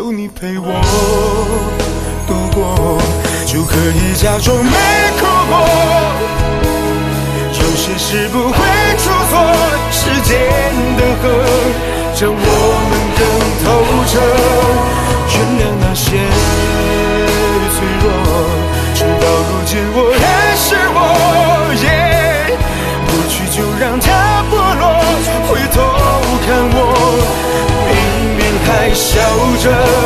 有你陪我度过，就可以假装没哭过。有些事不会出错，时间的河让我们更透彻，原谅那些脆弱，直到如今我还是我。过去就让它剥落，回头看我，明明还笑着。